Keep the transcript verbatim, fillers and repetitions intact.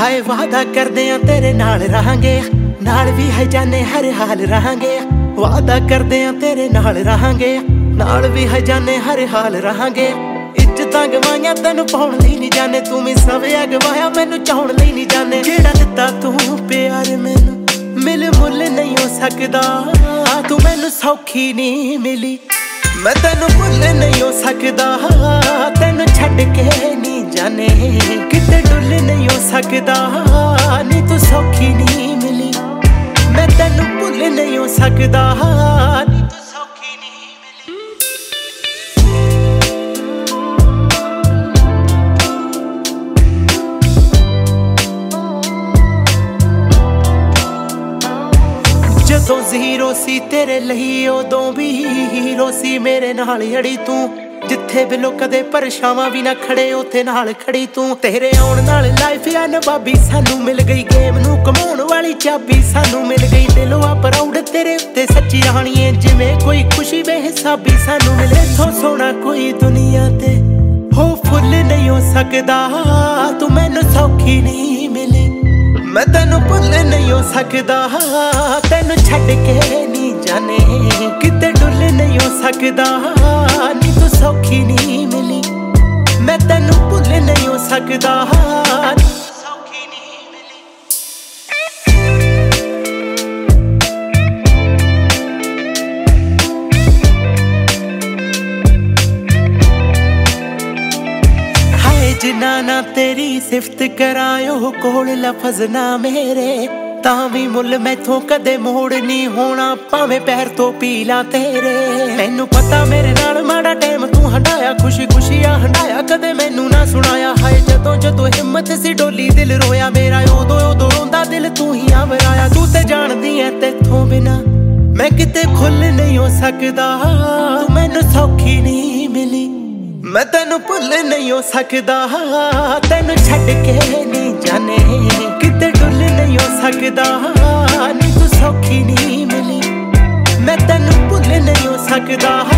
हाय वादा करदे आ तेरे नाल रहांगे, नाल भी है जाने हर हाल रहांगे। वादा करदे आ तेरे नाल रहांगे, नाल भी है जाने हर हाल रहांगे। इज्जतां गवाइयां तैनूं पाउण लई नहीं जाने, तू मैं सविया गवाया मैनूं चाउण लई नहीं जाने। जेड़ा दित्ता तू प्यार मैनूं मिल मुल नहीं हो सकदा, तू मैनूं सौखी नहीं मिली मैं तैनूं भुल नहीं हो सकदा। तैनूं छड्ड के नहीं जाने किते डुल नहीं हो सकदा, नी तू सौखी नहीं मिली मैं तैनूं भुल नहीं हो सकदा, नी तू सौखी नहीं मिली। जदों ज़ीरो सी तेरे लई उदों भी हीरो सी मेरे नाल अड़ी तू। जिथे बिलो कदे परछावां भी ना खड़े उत्थे नाल खड़ी तू। तेरे आउण नाल लाइफ आ नवाबी सानू मिल गई, गेम नू कमाउण वाली चाबी सानू मिल गई। दिलों आ प्राउड तेरे उत्ते सच्ची राणीए, जिवें कोई खुशी बेहिसाबी सानू मिले। इथों सोना कोई दुनिया ते हो फुल नहीं हो सकदा, तू मैनूं सौखी नहीं मिली मैं तैनूं भुल नहीं हो सकदा। तैनूं छड्ड के नहीं जाने किते डुल नहीं हो सकदा, नी तू सौखी नहीं मिली मैं तैनूं भुल नहीं हो सकदा, नी तू सौखी नहीं मिली। हाय जिन्ना ना तेरी सिफत करायो कोल लफज ना मेरे, तां भी मुल मैथों कदे मोड़ नहीं होना भावें पैर तो पीला तेरे। मैनू पता मेरे नाल माड़ा टाइम तू हंडाया, खुशी खुशी आ हंडाया कदे मैनू ना सुनाया। हाय जदों जदों हिम्मत सी डोली दिल रोया मेरा, उदों उदों रोंदा दिल तू ही आवराया। तू ते जाणदी ऐ तेथों बिना मैं किते खुल नहीं हो सकदा, तू मैनू सौखी नहीं मिली मैं तैनूं भुल नहीं हो सकदा। तैनूं छड्ड के नहीं जाने किते डुल नहीं हो सकदा, नी तू सौखी नहीं मिली मैं तैनूं भुल नहीं हो सकदा।